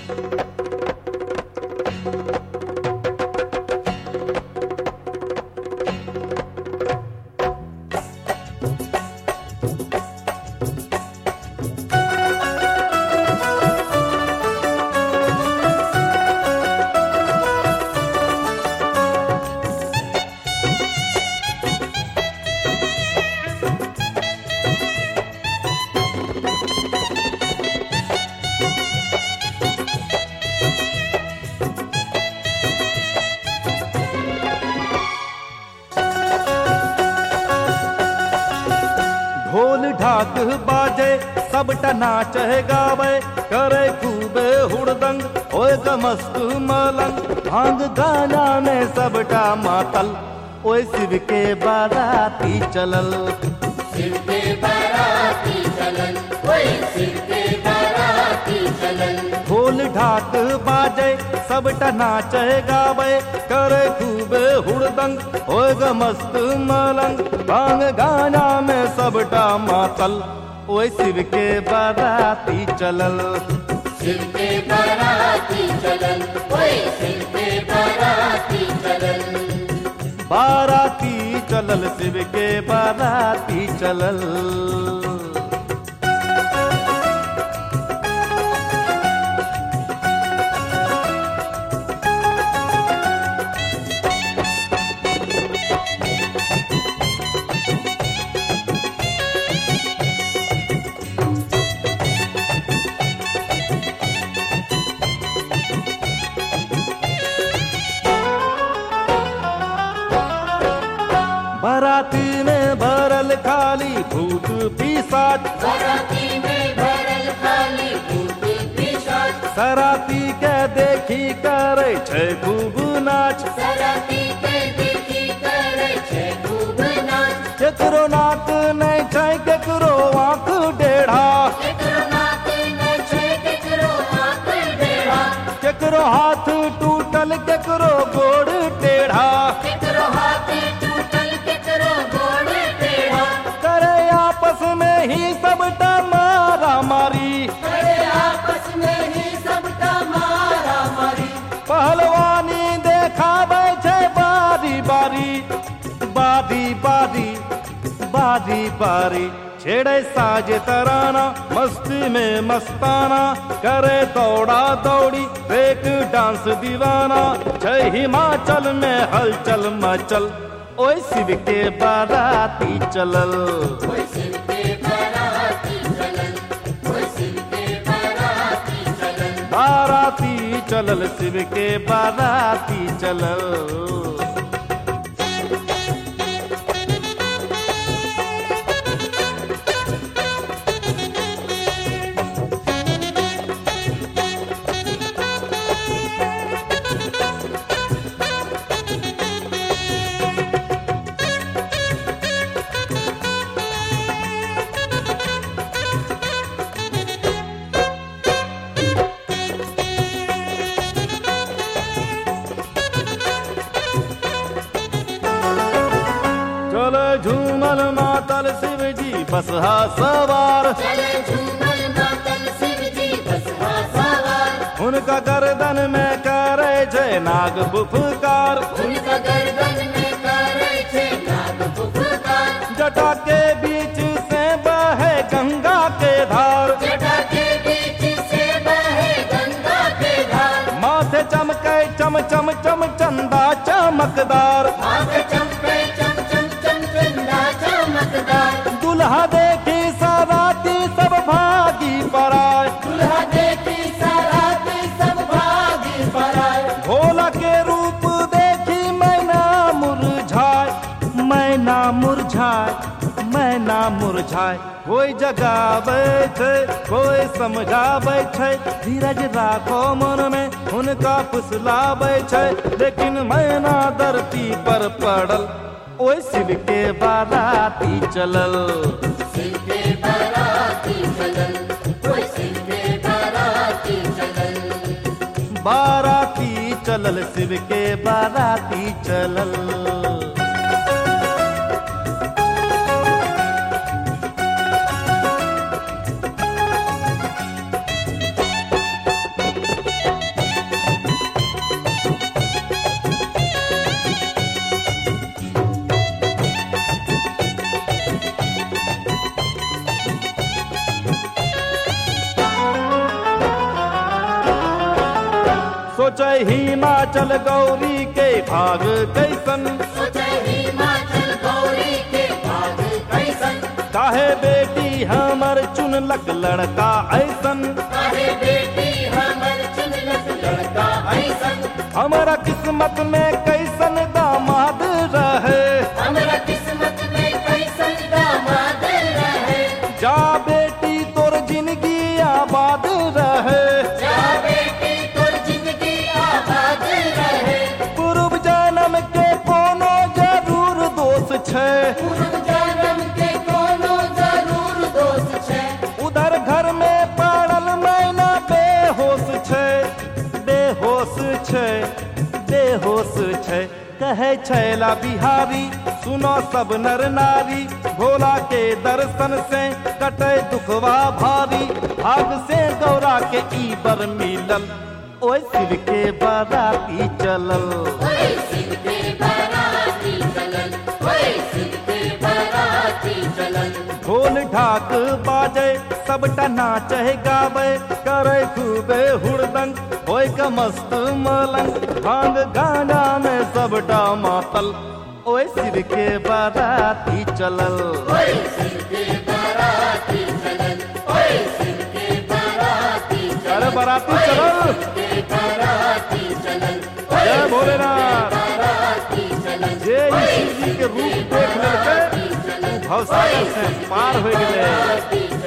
ढोल ढाक बाजे सबटा नाचे गावे, करे खूबे हुड़दंग होए ग मस्त मलंग, भांग गाना में सबटा मातल, ओए शिव के बाराती चलल। शिव के बाराती चलल, ओए शिव के बाराती चलल। ढोल ढाक बाजे सबटा नाचे गावे, करे खूबे हुड़दंग होए ग मस्त मलंग, भांग गाना में सबटा मातल, ओए शिव के बाराती चलल। शिव के बाराती चलल, ओए शिव के बाराती चलल। बाराती चलल शिव के बाराती चलल। बाराती में भरल खाली भूत पिशाच, बाराती में भरल खाली भूत पिशाच, सराती के देखी करे छै खूब नाच, सराती के देखी करे छै खूब नाच। केकरो नाक नहीं छै केकरो आँख टेढ़ा, केकरो नाक नहीं छै केकरो आँख टेढ़ा, केकरो हाथ टूटल केकरो गोड़ टेढ़ा, केकरो हाथ टूटल केकरो गोड़ टेढ़ा। करे आपस में ही सबटा मारा मारी, करे आपस में ही सबटा मारा मारी। पहलवानी देखाबै छै बारी बारी, बारी बारी बारी बारी, छेड़े साज तराना मस्ती में मस्ताना, करे दौड़ा दौड़ी ब्रेक डांस दीवाना, छै हिमाचल में हलचल मचल, ओए शिव के बाराती चलल। ओए शिव के बाराती चलल, ओए शिव के बाराती चलल। बाराती चलल शिव के बाराती चलल। चले झूमल मातल शिव जी बसहा सवार, चले झूमल मातल शिव जी बसहा सवार। उनका गर्दन में करे छै नाग फुफकार, उनका गर्दन में करे छै नाग फुफकार। जटा के बीच से बहे गंगा के धार, जटा के बीच से बहे गंगा के धार। माथे चमके चम चम चम चंदा चमकदार, माथे चमके चम चम चम चंदा चमकदार। दुल्हा देखी सराती सब भागी पराय, दुल्हा देखी सराती सब भागी पराय। भोला के रूप देखी मैना मुरझाए, मैना मुरझाए, मैना मुरझाए। कोई जगावे छै कोई समझावे छै, धीरज राखो मन में हुनका फुसलावे छै, लेकिन मैना धरती पर पड़ल, ओए शिव के बाराती चलल। शिव के बाराती चलल, ओए शिव के बाराती चलल। बाराती चलल शिव के बाराती चलल। सोचे हिमाचल गौरी के भाग कैसन, सोचे हिमाचल गौरी के भाग कैसन, काहे बेटी हमर चुनलक लड़का ऐसन, काहे बेटी हमर चुनलक लड़का ऐसन, हमारा किस्मत में कैसन दामाद रहे, हमरा किस्मत में कैसन दामाद रहे, जा बेटी तोर जिंदगी आबाद रहे, जा बेटी तोर जिंदगी आबाद रहे, पूर्व जन्म के कोनो जरूर दोष छै, पूर्व जन्म के कोनो जरूर दोष छै, उधर घर में पड़ल मैना बेहोश छै, बेहोश छै, बेहोश छै, कहे छैला बिहारी सुनो सब नर नारी, भोला के दर्शन से कटे दुखवा भारी, भाग से गौरा के ई बर मिलल, ओए शिव के बाराती चलल, ओए शिव के बाराती चलल, ओए शिव के बाराती चलल, ढोल ढाक बाजे सबटा नाचे गावे, करे खूबे हुड़दंग होय का मस्त मलंग, भांग गाना में सबटा मातल, ओए शिव के बाराती चलल, ओए शिव के बाराती चलल, ओए शिव के बाराती चलल, अरे बाराती चलल, के बाराती चलल, जय भोलेनाथ, बाराती चलल, जे शिव जी के रूप देख लेलकै भवसागर से पार हो गेलै।